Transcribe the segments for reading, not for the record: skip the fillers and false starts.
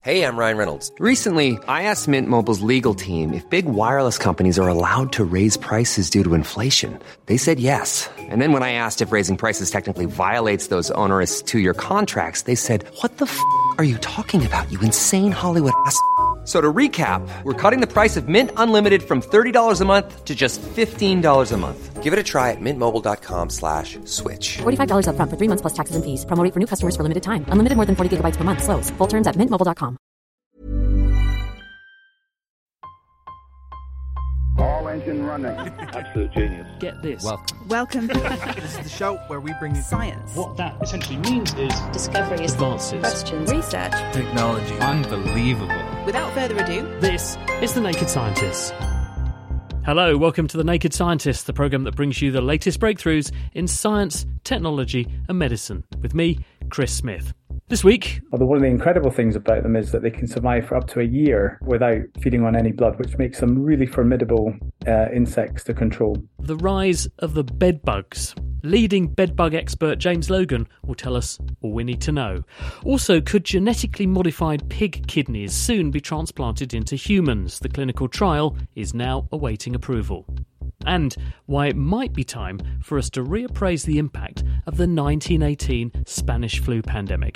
Hey, I'm Ryan Reynolds. Recently, I asked Mint Mobile's legal team if big wireless companies are allowed to raise prices due to inflation. They said yes. And then when I asked if raising prices technically violates those onerous two-year contracts, they said, "What the f*** are you talking about, you insane Hollywood ass?" So to recap, we're cutting the price of Mint Unlimited from $30 a month to just $15 a month. Give it a try at mintmobile.com/switch. $45 up front for 3 months plus taxes and fees. Promo rate for new customers for limited time. Unlimited more than 40 gigabytes per month. Slows full terms at mintmobile.com. All engine running. Absolute genius. Get this. Welcome. This is the show where we bring you Science. What that essentially means is discoveries, advances, Questions. Research. technology. Unbelievable. Without further ado, this is The Naked Scientists. Hello, welcome to The Naked Scientists, the programme that brings you the latest breakthroughs in science, technology and medicine, with me, Chris Smith. This week... Although one of the incredible things about them is that they can survive for up to a year without feeding on any blood, which makes them really formidable insects to control. The rise of the bedbugs. Leading bedbug expert James Logan will tell us all we need to know. Also, could genetically modified pig kidneys soon be transplanted into humans? The clinical trial is now awaiting approval. And why it might be time for us to reappraise the impact of the 1918 Spanish flu pandemic.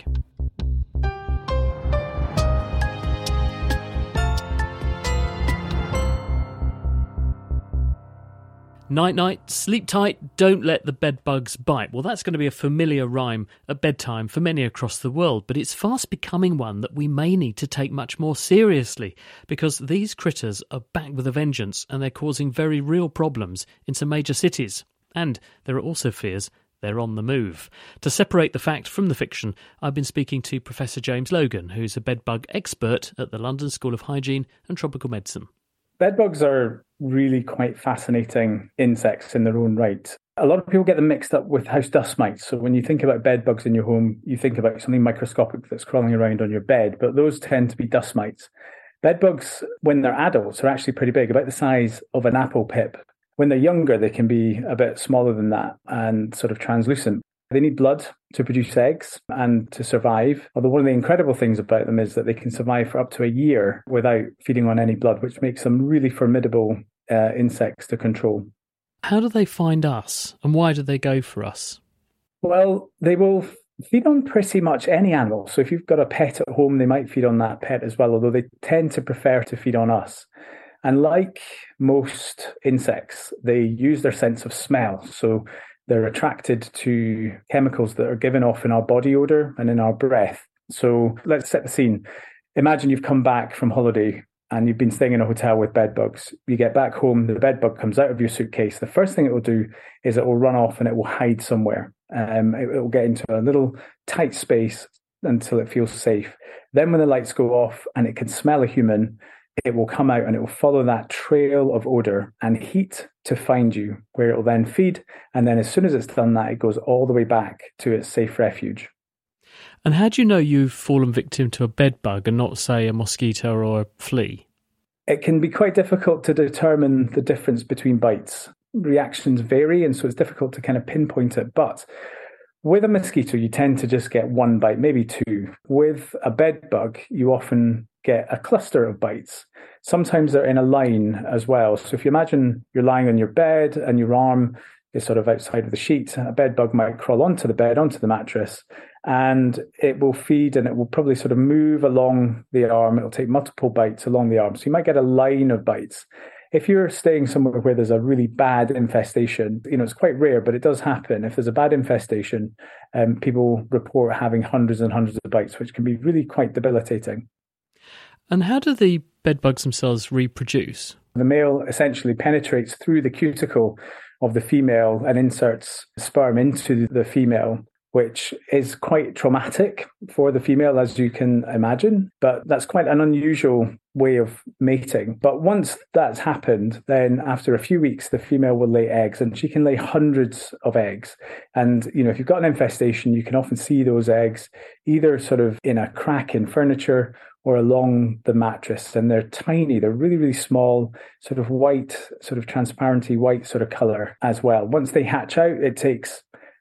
Night night, sleep tight, don't let the bedbugs bite. Well, that's going to be a familiar rhyme at bedtime for many across the world, but it's fast becoming one that we may need to take much more seriously, because these critters are back with a vengeance and they're causing very real problems in some major cities. And there are also fears they're on the move. To separate the fact from the fiction, I've been speaking to Professor James Logan, who's a bedbug expert at the London School of Hygiene and Tropical Medicine. Bedbugs are really quite fascinating insects in their own right. A lot of people get them mixed up with house dust mites. So when you think about bedbugs in your home, you think about something microscopic that's crawling around on your bed, but those tend to be dust mites. Bedbugs, when they're adults, are actually pretty big, about the size of an apple pip. When they're younger, they can be a bit smaller than that and sort of translucent. They need blood to produce eggs and to survive. Although one of the incredible things about them is that they can survive for up to a year without feeding on any blood, which makes them really formidable insects to control. How do they find us, and why do they go for us? Well, they will feed on pretty much any animal. So if you've got a pet at home, they might feed on that pet as well, although they tend to prefer to feed on us. And like most insects, they use their sense of smell. So they're attracted to chemicals that are given off in our body odor and in our breath. So let's set the scene. Imagine you've come back from holiday and you've been staying in a hotel with bedbugs. You get back home, the bedbug comes out of your suitcase. The first thing it will do is it will run off and it will hide somewhere. It will get into a little tight space until it feels safe. Then when the lights go off and it can smell a human, it will come out and it will follow that trail of odor and heat to find you, where it will then feed. And then as soon as it's done that, it goes all the way back to its safe refuge. And how do you know you've fallen victim to a bedbug and not, say, a mosquito or a flea? It can be quite difficult to determine the difference between bites. Reactions vary, and so it's difficult to kind of pinpoint it. But with a mosquito, you tend to just get one bite, maybe two. With a bedbug, you often get a cluster of bites. Sometimes they're in a line as well. So if you imagine you're lying on your bed and your arm is sort of outside of the sheet, a bedbug might crawl onto the bed, onto the mattress, and it will feed and it will probably sort of move along the arm. It'll take multiple bites along the arm. So you might get a line of bites. If you're staying somewhere where there's a really bad infestation, it's quite rare, but it does happen. If there's a bad infestation, people report having hundreds and hundreds of bites, which can be really quite debilitating. And how do the bedbugs themselves reproduce? The male essentially penetrates through the cuticle of the female and inserts sperm into the female, which is quite traumatic for the female, as you can imagine. But that's quite an unusual way of mating. But once that's happened, then after a few weeks, the female will lay eggs, and she can lay hundreds of eggs. And, if you've got an infestation, you can often see those eggs either sort of in a crack in furniture or along the mattress. And they're tiny, they're really, really small, sort of white, sort of transparency white sort of color as well. Once they hatch out, it takes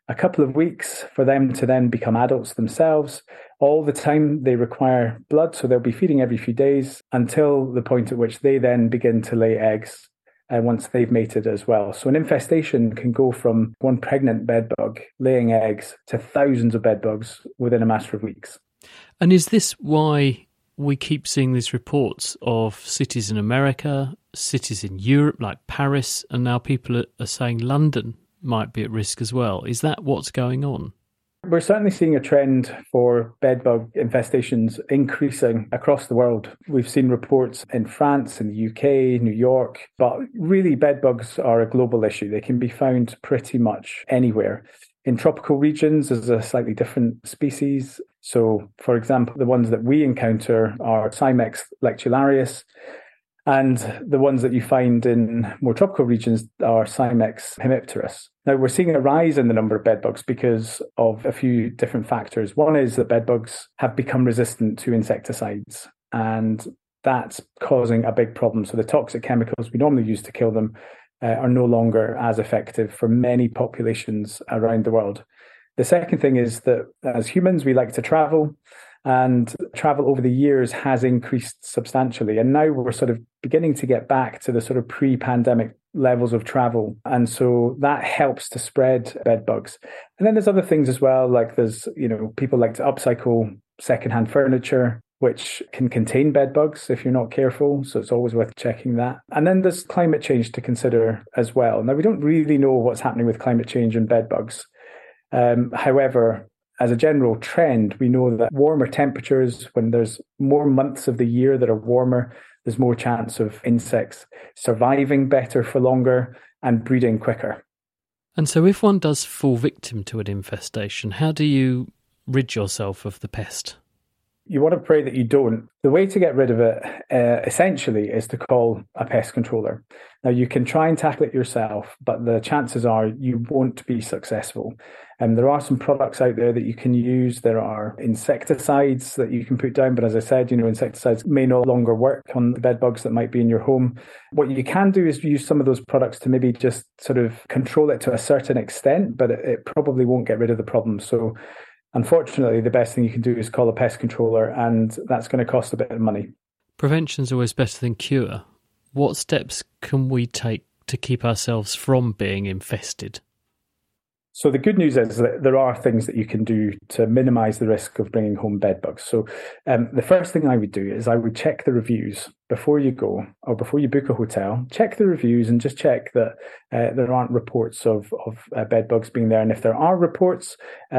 a couple of weeks for them to then become adults themselves. All the time they require blood, so they'll be feeding every few days until the point at which they then begin to lay eggs once they've mated as well. So an infestation can go from one pregnant bedbug laying eggs to thousands of bedbugs within a matter of weeks. And is this why we keep seeing these reports of cities in America, cities in Europe like Paris, and now people are saying London might be at risk as well? Is that what's going on? We're certainly seeing a trend for bedbug infestations increasing across the world. We've seen reports in France, in the UK, New York, but really bedbugs are a global issue. They can be found pretty much anywhere. In tropical regions, there's a slightly different species. So, for example, the ones that we encounter are Cymex lectularius, and the ones that you find in more tropical regions are Cymex hemipterus. Now, we're seeing a rise in the number of bedbugs because of a few different factors. One is that bedbugs have become resistant to insecticides, and that's causing a big problem. So the toxic chemicals we normally use to kill them are no longer as effective for many populations around the world. The second thing is that as humans, we like to travel, and travel over the years has increased substantially. And now we're sort of beginning to get back to the sort of pre-pandemic levels of travel. And so that helps to spread bedbugs. And then there's other things as well, like there's, people like to upcycle secondhand furniture, which can contain bedbugs if you're not careful. So it's always worth checking that. And then there's climate change to consider as well. Now, we don't really know what's happening with climate change and bedbugs. However, as a general trend, we know that warmer temperatures, when there's more months of the year that are warmer, there's more chance of insects surviving better for longer and breeding quicker. And so if one does fall victim to an infestation, how do you rid yourself of the pest? You want to pray that you don't. The way to get rid of it, essentially, is to call a pest controller. Now, you can try and tackle it yourself, but the chances are you won't be successful. There are some products out there that you can use. There are insecticides that you can put down, but as I said, insecticides may no longer work on the bed bugs that might be in your home. What you can do is use some of those products to maybe just sort of control it to a certain extent, but it probably won't get rid of the problem. So unfortunately, the best thing you can do is call a pest controller, and that's going to cost a bit of money. Prevention's always better than cure. What steps can we take to keep ourselves from being infested? So the good news is that there are things that you can do to minimise the risk of bringing home bed bugs. So the first thing I would do is I would check the reviews before you go or before you book a hotel. Check the reviews and just check that there aren't reports of bed bugs being there. And if there are reports,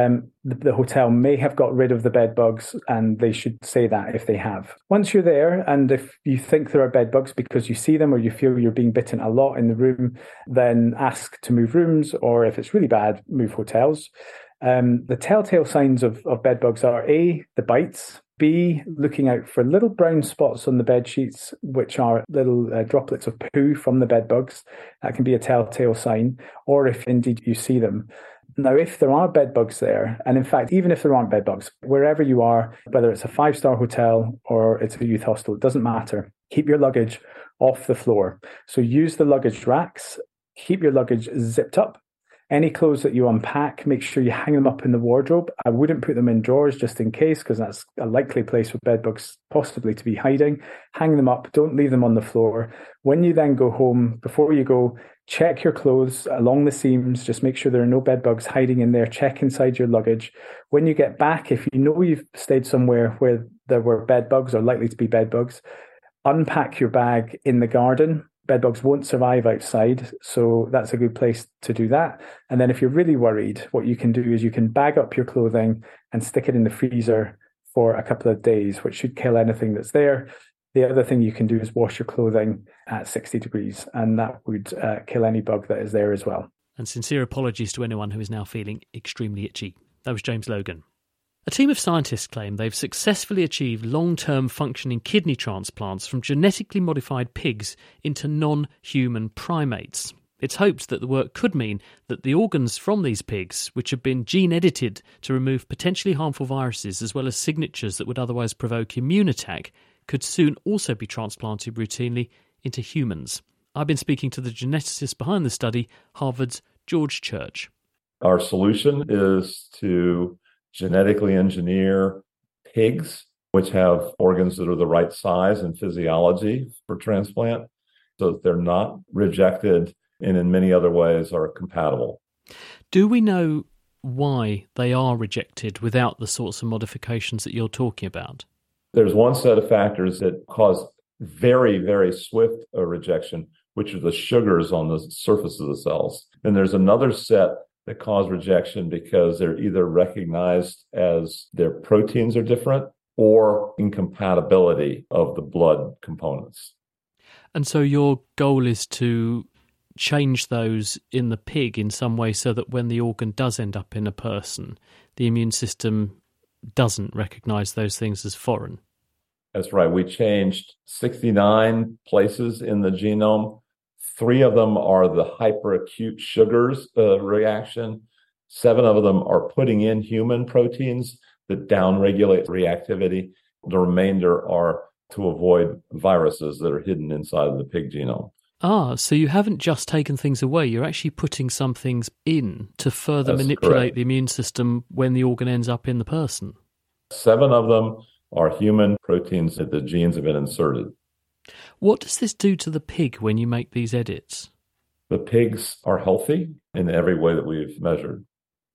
the hotel may have got rid of the bed bugs, and they should say that if they have. Once you're there, and if you think there are bed bugs because you see them or you feel you're being bitten a lot in the room, then ask to move rooms, or if it's really bad, move hotels. The telltale signs of bed bugs are A, the bites, B, looking out for little brown spots on the bed sheets, which are little droplets of poo from the bed bugs. That can be a telltale sign, or if indeed you see them. Now, if there are bed bugs there, and in fact, even if there aren't bed bugs, wherever you are, whether it's a 5-star hotel or it's a youth hostel, it doesn't matter. Keep your luggage off the floor. So use the luggage racks, keep your luggage zipped up. Any clothes that you unpack, make sure you hang them up in the wardrobe. I wouldn't put them in drawers just in case, because that's a likely place for bed bugs possibly to be hiding. Hang them up. Don't leave them on the floor. When you then go home, before you go, check your clothes along the seams. Just make sure there are no bed bugs hiding in there. Check inside your luggage. When you get back, if you know you've stayed somewhere where there were bed bugs or likely to be bed bugs, unpack your bag in the garden. Bedbugs won't survive outside, so that's a good place to do that. And then if you're really worried, what you can do is you can bag up your clothing and stick it in the freezer for a couple of days, which should kill anything that's there. The other thing you can do is wash your clothing at 60 degrees, and that would kill any bug that is there as well. And sincere apologies to anyone who is now feeling extremely itchy. That was James Logan. A team of scientists claim they've successfully achieved long-term functioning kidney transplants from genetically modified pigs into non-human primates. It's hoped that the work could mean that the organs from these pigs, which have been gene-edited to remove potentially harmful viruses as well as signatures that would otherwise provoke immune attack, could soon also be transplanted routinely into humans. I've been speaking to the geneticist behind the study, Harvard's George Church. Our solution is to genetically engineer pigs, which have organs that are the right size and physiology for transplant, so that they're not rejected and in many other ways are compatible. Do we know why they are rejected without the sorts of modifications that you're talking about? There's one set of factors that cause very, very swift rejection, which are the sugars on the surface of the cells. And there's another set that cause rejection because they're either recognized as their proteins are different or incompatibility of the blood components. And so your goal is to change those in the pig in some way so that when the organ does end up in a person, the immune system doesn't recognize those things as foreign. That's right. We changed 69 places in the genome. 3 of them are the hyperacute sugars reaction. 7 of them are putting in human proteins that downregulate reactivity. The remainder are to avoid viruses that are hidden inside of the pig genome. So you haven't just taken things away, you're actually putting some things in to further That's manipulate correct. the immune system when the organ ends up in the person. 7 of them are human proteins that the genes have been inserted. What does this do to the pig when you make these edits? The pigs are healthy in every way that we've measured.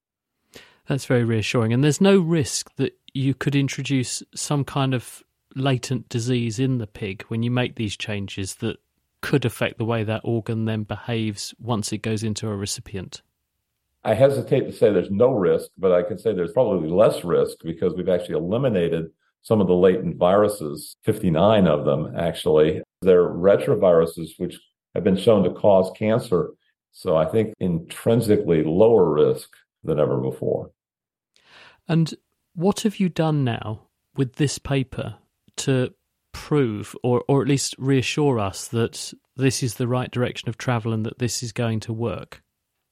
That's very reassuring. And there's no risk that you could introduce some kind of latent disease in the pig when you make these changes that could affect the way that organ then behaves once it goes into a recipient? I hesitate to say there's no risk, but I can say there's probably less risk because we've actually eliminated some of the latent viruses, 59 of them actually. They're retroviruses, which have been shown to cause cancer. So I think intrinsically lower risk than ever before. And what have you done now with this paper to prove or at least reassure us that this is the right direction of travel and that this is going to work?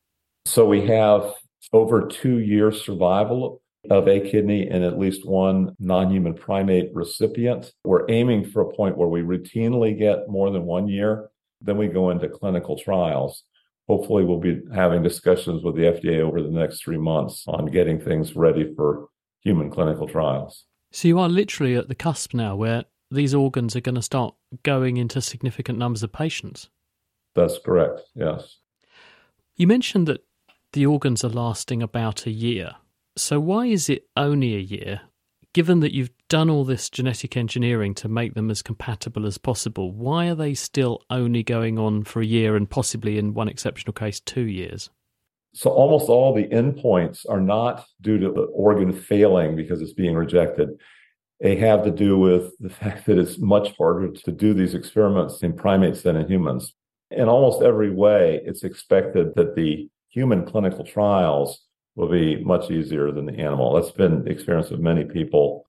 So we have over 2 years survival of a kidney in at least one non-human primate recipient. We're aiming for a point where we routinely get more than 1 year. Then we go into clinical trials. Hopefully we'll be having discussions with the FDA over the next 3 months on getting things ready for human clinical trials. So you are literally at the cusp now where these organs are going to start going into significant numbers of patients. That's correct, yes. You mentioned that the organs are lasting about a year. So why is it only a year? Given that you've done all this genetic engineering to make them as compatible as possible, why are they still only going on for a year and possibly, in one exceptional case, 2 years? So almost all the endpoints are not due to the organ failing because it's being rejected. They have to do with the fact that it's much harder to do these experiments in primates than in humans. In almost every way, it's expected that the human clinical trials will be much easier than the animal. That's been the experience of many people.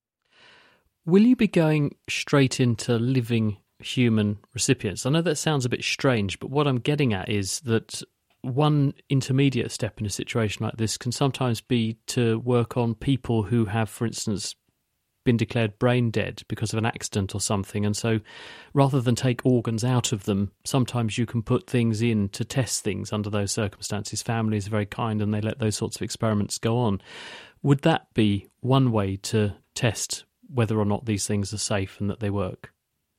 Will you be going straight into living human recipients? I know that sounds a bit strange, but what I'm getting at is that one intermediate step in a situation like this can sometimes be to work on people who have, for instance, been declared brain dead because of an accident or something, and so rather than take organs out of them, sometimes you can put things in to test things under those circumstances. Families are very kind and they let those sorts of experiments go on. Would that be one way to test whether or not these things are safe and that they work?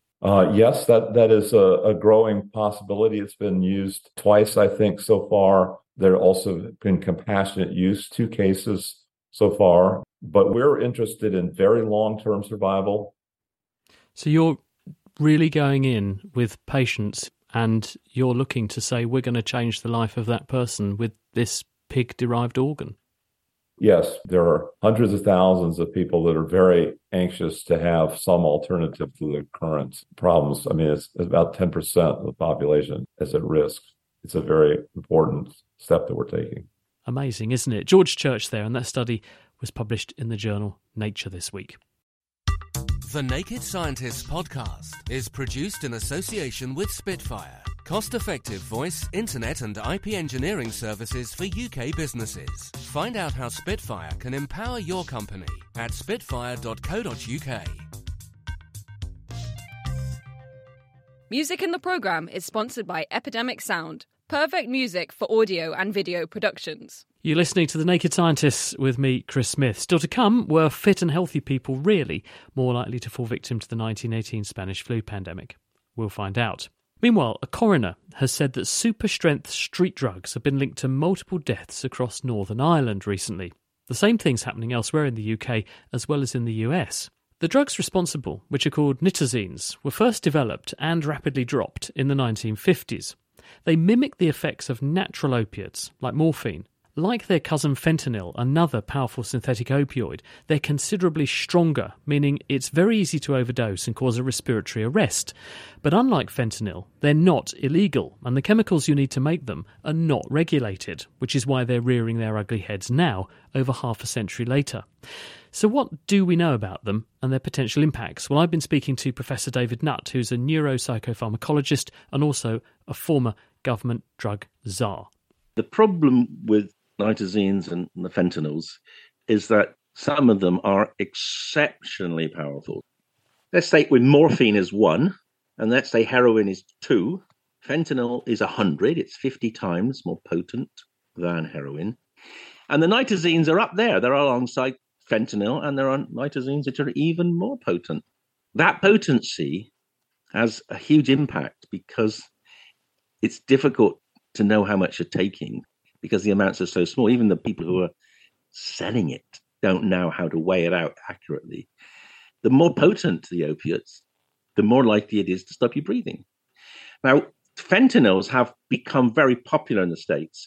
Yes, that is a growing possibility. It's been used twice, I think, so far. There have also been compassionate use, 2 cases so far. But we're interested in very long-term survival. So you're really going in with patients and you're looking to say, we're going to change the life of that person with this pig-derived organ. Yes, there are hundreds of thousands of people that are very anxious to have some alternative to the current problems. I mean, it's about 10% of the population is at risk. It's a very important step that we're taking. Amazing, isn't it? George Church there, and that study was published in the journal Nature this week. The Naked Scientists podcast is produced in association with Spitfire, cost-effective voice, internet and IP engineering services for UK businesses. Find out how Spitfire can empower your company at spitfire.co.uk. Music in the programme is sponsored by Epidemic Sound, perfect music for audio and video productions. You're listening to The Naked Scientists with me, Chris Smith. Still to come, were fit and healthy people really more likely to fall victim to the 1918 Spanish flu pandemic? We'll find out. Meanwhile, a coroner has said that super-strength street drugs have been linked to multiple deaths across Northern Ireland recently. The same thing's happening elsewhere in the UK as well as in the US. The drugs responsible, which are called nitazenes, were first developed and rapidly dropped in the 1950s. They mimic the effects of natural opiates, like morphine. Like their cousin fentanyl, another powerful synthetic opioid, they're considerably stronger, meaning it's very easy to overdose and cause a respiratory arrest. But unlike fentanyl, they're not illegal, and the chemicals you need to make them are not regulated, which is why they're rearing their ugly heads now, over half a century later. So what do we know about them and their potential impacts? Well, I've been speaking to Professor David Nutt, who's a neuropsychopharmacologist and also a former government drug czar. The problem with nitazenes and the fentanyls is that some of them are exceptionally powerful. Let's say with morphine is 1, and let's say heroin is 2. Fentanyl is 100. It's 50 times more potent than heroin. And the nitazenes are up there. They're alongside fentanyl, and there are nitazenes which are even more potent. That potency has a huge impact because it's difficult to know how much you're taking, because the amounts are so small. Even the people who are selling it don't know how to weigh it out accurately. The more potent the opiates, the more likely it is to stop you breathing. Now, fentanyls have become very popular in the States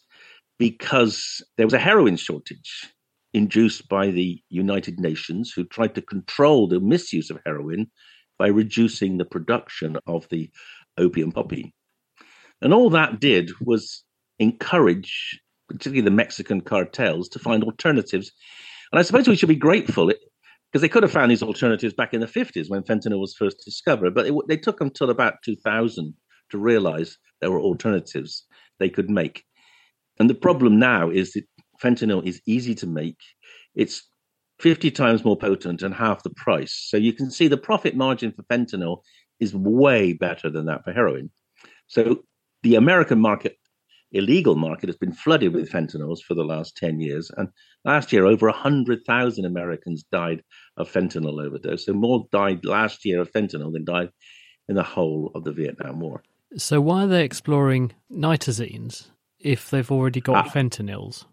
because there was a heroin shortage induced by the United Nations, who tried to control the misuse of heroin by reducing the production of the opium poppy. And all that did was encourage particularly the Mexican cartels to find alternatives. And I suppose we should be grateful because they could have found these alternatives back in the 50s when fentanyl was first discovered, but they took them till about 2000 to realize there were alternatives they could make. And the problem now is that fentanyl is easy to make. It's 50 times more potent and half the price. So you can see the profit margin for fentanyl is way better than that for heroin. So the American market, illegal market, has been flooded with fentanyls for the last 10 years. And last year, over 100,000 Americans died of fentanyl overdose. So more died last year of fentanyl than died in the whole of the Vietnam War. So why are they exploring nitazenes if they've already got fentanyls?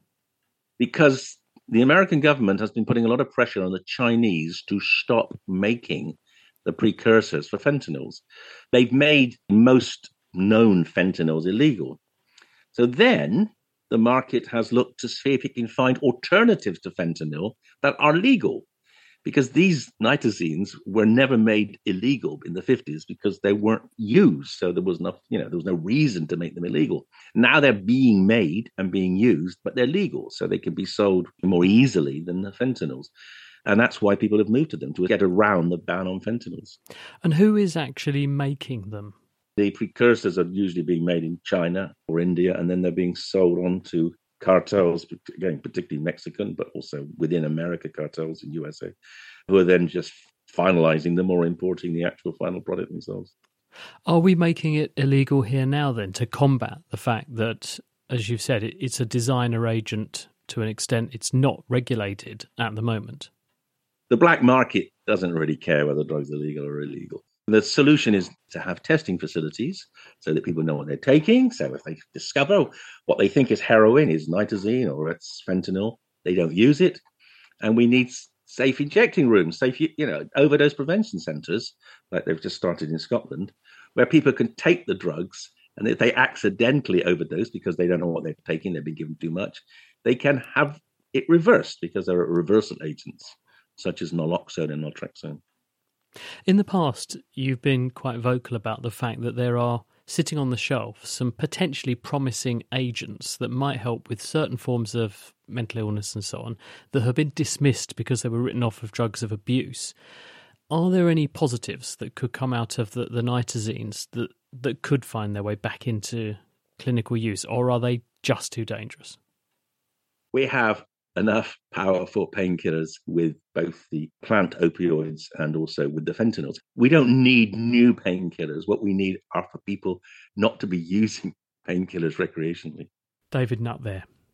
Because the American government has been putting a lot of pressure on the Chinese to stop making the precursors for fentanyls. They've made most known fentanyls illegal. So then the market has looked to see if it can find alternatives to fentanyl that are legal, because these nitazenes were never made illegal in the 50s because they weren't used. So there was no reason to make them illegal. Now they're being made and being used, but they're legal, so they can be sold more easily than the fentanyls. And that's why people have moved to them, to get around the ban on fentanyls. And who is actually making them? The precursors are usually being made in China or India, and then they're being sold on to cartels, again, particularly Mexican, but also within America, cartels in USA, who are then just finalizing them or importing the actual final product themselves. Are we making it illegal here now then to combat the fact that, as you've said, it's a designer agent to an extent it's not regulated at the moment? The black market doesn't really care whether drugs are legal or illegal. The solution is to have testing facilities so that people know what they're taking. So if they discover what they think is heroin, is nitazene or it's fentanyl, they don't use it. And we need safe injecting rooms, safe, overdose prevention centres, like they've just started in Scotland, where people can take the drugs, and if they accidentally overdose because they don't know what they're taking, they've been given too much, they can have it reversed because there are reversal agents such as naloxone and naltrexone. In the past, you've been quite vocal about the fact that there are, sitting on the shelf, some potentially promising agents that might help with certain forms of mental illness and so on that have been dismissed because they were written off of drugs of abuse. Are there any positives that could come out of the nitazenes that could find their way back into clinical use, or are they just too dangerous? We have enough powerful painkillers with both the plant opioids and also with the fentanyls. We don't need new painkillers. What we need are for people not to be using painkillers recreationally. David Nutt there.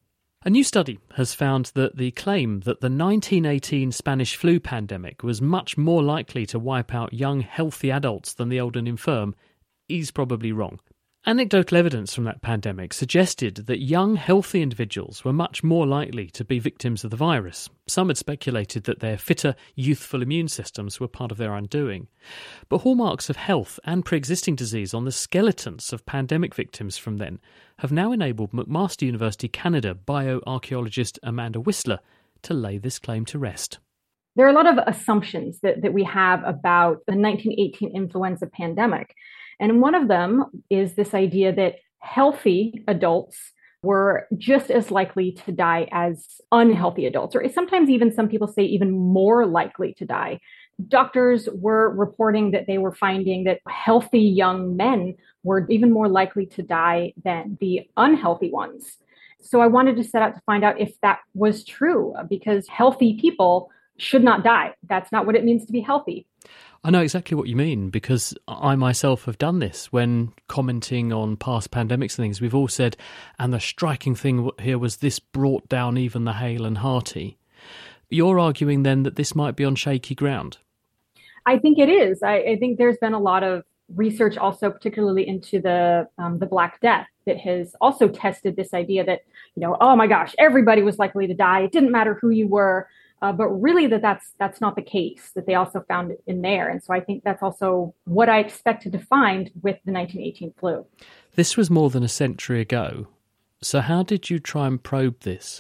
A new study has found that the claim that the 1918 Spanish flu pandemic was much more likely to wipe out young, healthy adults than the old and infirm is probably wrong. Anecdotal evidence from that pandemic suggested that young, healthy individuals were much more likely to be victims of the virus. Some had speculated that their fitter, youthful immune systems were part of their undoing. But hallmarks of health and pre-existing disease on the skeletons of pandemic victims from then have now enabled McMaster University Canada bioarchaeologist Amanda Whistler to lay this claim to rest. There are a lot of assumptions that we have about the 1918 influenza pandemic. And one of them is this idea that healthy adults were just as likely to die as unhealthy adults, or sometimes even some people say even more likely to die. Doctors were reporting that they were finding that healthy young men were even more likely to die than the unhealthy ones. So I wanted to set out to find out if that was true, because healthy people should not die. That's not what it means to be healthy. I know exactly what you mean, because I myself have done this when commenting on past pandemics and things. We've all said, and the striking thing here was this brought down even the hale and hearty. You're arguing then that this might be on shaky ground. I think it is. I think there's been a lot of research also, particularly into the Black Death, that has also tested this idea that, oh my gosh, everybody was likely to die. It didn't matter who you were. But really that's not the case, that they also found it in there. And so I think that's also what I expected to find with the 1918 flu. This was more than a century ago. So how did you try and probe this?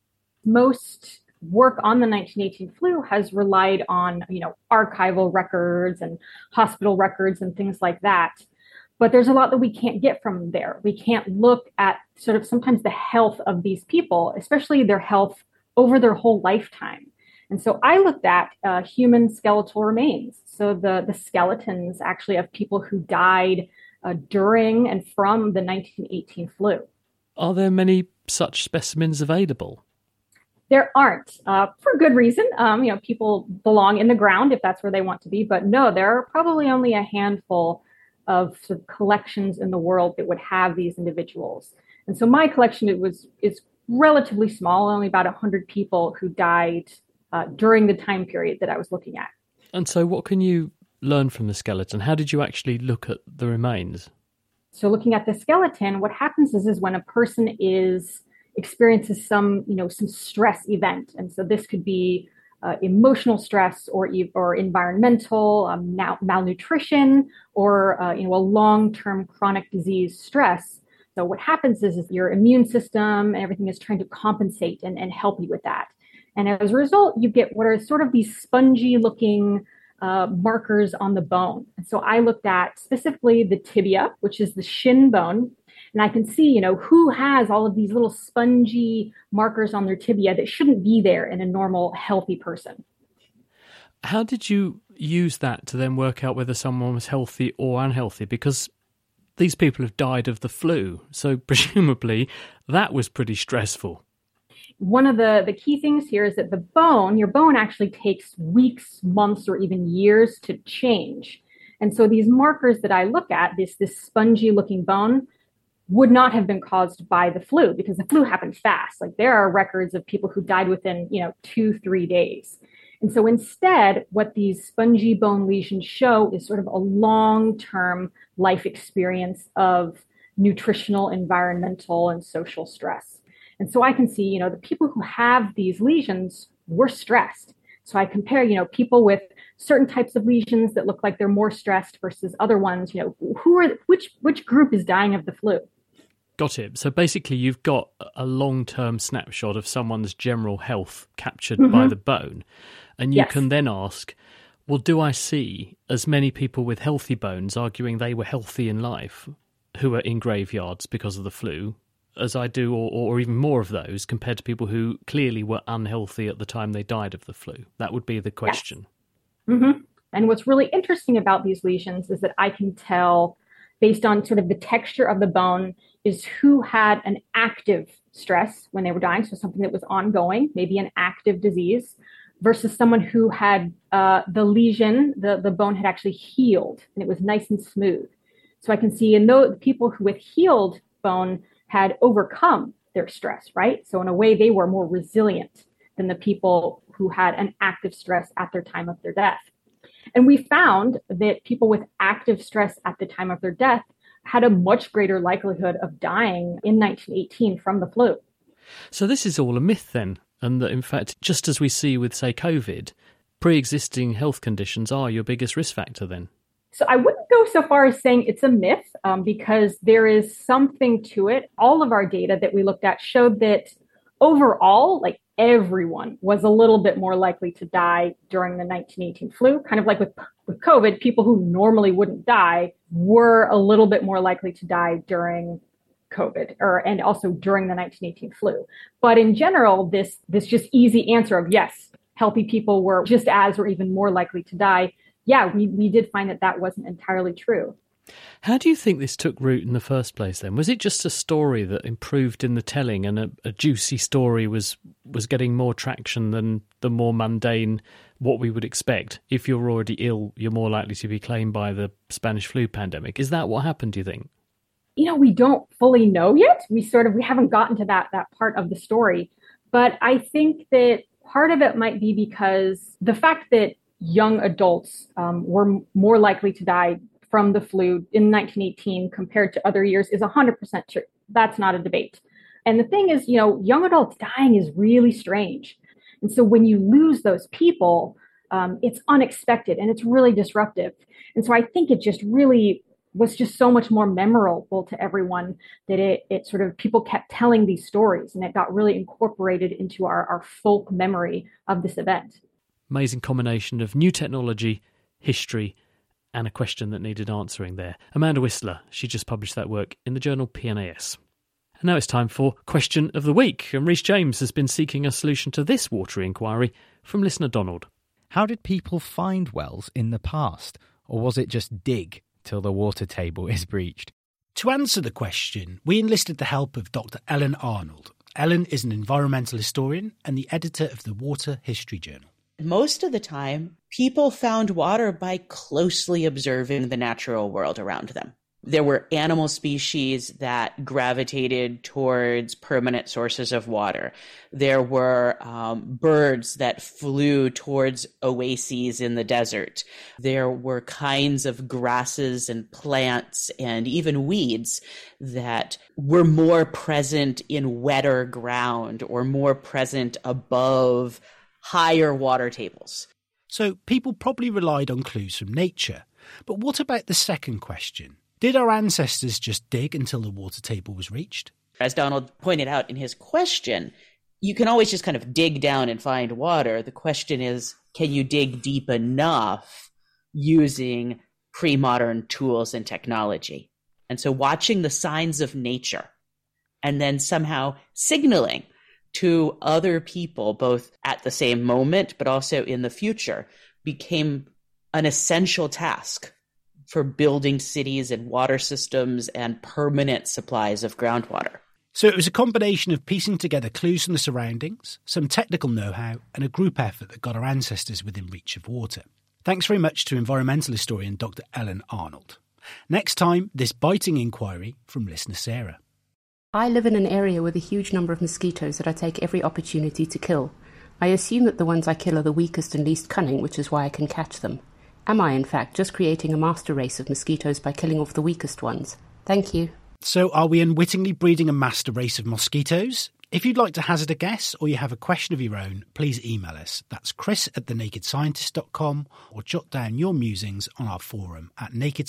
Most work on the 1918 flu has relied on, archival records and hospital records and things like that. But there's a lot that we can't get from there. We can't look at sort of sometimes the health of these people, especially their health over their whole lifetime. And so I looked at human skeletal remains. So the skeletons actually of people who died during and from the 1918 flu. Are there many such specimens available? There aren't, for good reason. People belong in the ground if that's where they want to be. But no, there are probably only a handful of sort of collections in the world that would have these individuals. And so my collection is relatively small, only about 100 people who died during the time period that I was looking at. And so what can you learn from the skeleton? How did you actually look at the remains? So looking at the skeleton, what happens is when a person experiences some stress event. And so this could be emotional stress or environmental, malnutrition, or a long-term chronic disease stress. So what happens is your immune system and everything is trying to compensate and help you with that. And as a result, you get what are sort of these spongy looking markers on the bone. And so I looked at specifically the tibia, which is the shin bone. And I can see, who has all of these little spongy markers on their tibia that shouldn't be there in a normal, healthy person. How did you use that to then work out whether someone was healthy or unhealthy? Because these people have died of the flu, so presumably that was pretty stressful. One of the key things here is that your bone actually takes weeks, months, or even years to change. And so these markers that I look at, this spongy looking bone, would not have been caused by the flu, because the flu happened fast. Like there are records of people who died within, 2-3 days. And so instead, what these spongy bone lesions show is sort of a long-term life experience of nutritional, environmental, and social stress. And so I can see, the people who have these lesions were stressed. So I compare, people with certain types of lesions that look like they're more stressed versus other ones, which group is dying of the flu? Got it. So basically you've got a long-term snapshot of someone's general health captured by the bone. And you can then ask, well, do I see as many people with healthy bones arguing they were healthy in life who are in graveyards because of the flu, as I do, or even more of those compared to people who clearly were unhealthy at the time they died of the flu? That would be the question. Yes. Mm-hmm. And what's really interesting about these lesions is that I can tell, based on sort of the texture of the bone, is who had an active stress when they were dying, so something that was ongoing, maybe an active disease, versus someone who had the lesion, the bone had actually healed, and it was nice and smooth. So I can see in those people who with healed bone had overcome their stress, right? So in a way, they were more resilient than the people who had an active stress at their time of their death. And we found that people with active stress at the time of their death had a much greater likelihood of dying in 1918 from the flu. So this is all a myth then, and that in fact, just as we see with, say, COVID, pre-existing health conditions are your biggest risk factor then? So I wouldn't go so far as saying it's a myth because there is something to it. All of our data that we looked at showed that overall, like everyone was a little bit more likely to die during the 1918 flu. Kind of like with COVID, people who normally wouldn't die were a little bit more likely to die during COVID and also during the 1918 flu. But in general, this just easy answer of yes, healthy people were just as or even more likely to die. Yeah, we did find that wasn't entirely true. How do you think this took root in the first place then? Was it just a story that improved in the telling and a juicy story was getting more traction than the more mundane, what we would expect? If you're already ill, you're more likely to be claimed by the Spanish flu pandemic. Is that what happened, do you think? We don't fully know yet. We haven't gotten to that part of the story. But I think that part of it might be because the fact that young adults were more likely to die from the flu in 1918 compared to other years is 100% true. That's not a debate. And the thing is, young adults dying is really strange. And so when you lose those people, it's unexpected and it's really disruptive. And so I think it just really was just so much more memorable to everyone that it sort of, people kept telling these stories and it got really incorporated into our folk memory of this event. Amazing combination of new technology, history, and a question that needed answering there. Amanda Whistler, she just published that work in the journal PNAS. And now it's time for Question of the Week. And Rhys James has been seeking a solution to this watery inquiry from listener Donald. How did people find wells in the past? Or was it just dig till the water table is breached? To answer the question, we enlisted the help of Dr. Ellen Arnold. Ellen is an environmental historian and the editor of the Water History Journal. Most of the time, people found water by closely observing the natural world around them. There were animal species that gravitated towards permanent sources of water. There were birds that flew towards oases in the desert. There were kinds of grasses and plants and even weeds that were more present in wetter ground or more present above higher water tables. So people probably relied on clues from nature. But what about the second question? Did our ancestors just dig until the water table was reached? As Donald pointed out in his question, you can always just kind of dig down and find water. The question is, can you dig deep enough using pre-modern tools and technology? And so watching the signs of nature and then somehow signaling to other people, both at the same moment, but also in the future, became an essential task for building cities and water systems and permanent supplies of groundwater. So it was a combination of piecing together clues from the surroundings, some technical know-how, and a group effort that got our ancestors within reach of water. Thanks very much to environmental historian Dr. Ellen Arnold. Next time, this biting inquiry from listener Sarah. I live in an area with a huge number of mosquitoes that I take every opportunity to kill. I assume that the ones I kill are the weakest and least cunning, which is why I can catch them. Am I, in fact, just creating a master race of mosquitoes by killing off the weakest ones? Thank you. So are we unwittingly breeding a master race of mosquitoes? If you'd like to hazard a guess or you have a question of your own, please email us. That's chris@thenakedscientist.com or jot down your musings on our forum at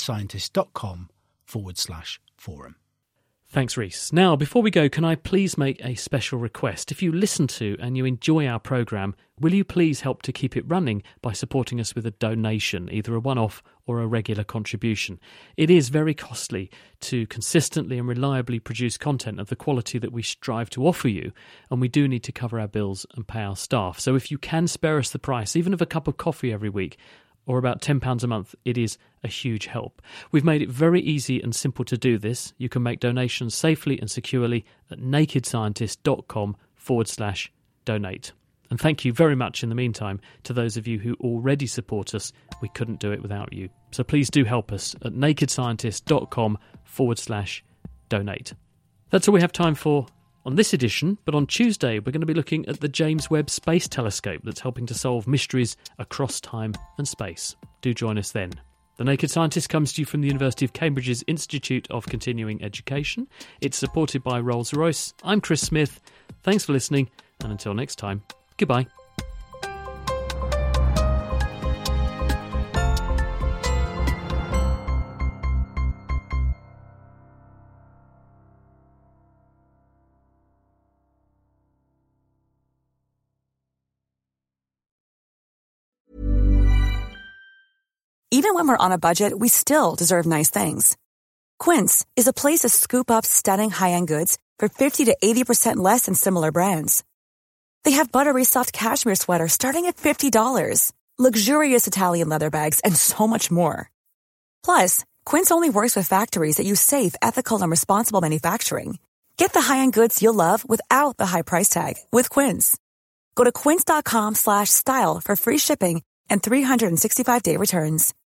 nakedscientist.com/forum. Thanks, Rhys. Now, before we go, can I please make a special request? If you listen to and you enjoy our programme, will you please help to keep it running by supporting us with a donation, either a one-off or a regular contribution? It is very costly to consistently and reliably produce content of the quality that we strive to offer you, and we do need to cover our bills and pay our staff. So if you can spare us the price, even of a cup of coffee every week, or about £10 a month, it is a huge help. We've made it very easy and simple to do this. You can make donations safely and securely at nakedscientist.com/donate. And thank you very much in the meantime to those of you who already support us. We couldn't do it without you. So please do help us at nakedscientist.com/donate. That's all we have time for on this edition, but on Tuesday we're going to be looking at the James Webb Space Telescope that's helping to solve mysteries across time and space. Do join us then. The Naked Scientist comes to you from the University of Cambridge's Institute of Continuing Education. It's supported by Rolls-Royce. I'm Chris Smith. Thanks for listening, and until next time, goodbye. Even when we're on a budget, we still deserve nice things. Quince is a place to scoop up stunning high-end goods for 50 to 80% less than similar brands. They have buttery soft cashmere sweaters starting at $50, luxurious Italian leather bags, and so much more. Plus, Quince only works with factories that use safe, ethical, and responsible manufacturing. Get the high-end goods you'll love without the high price tag with Quince. Go to quince.com/style for free shipping and 365-day returns.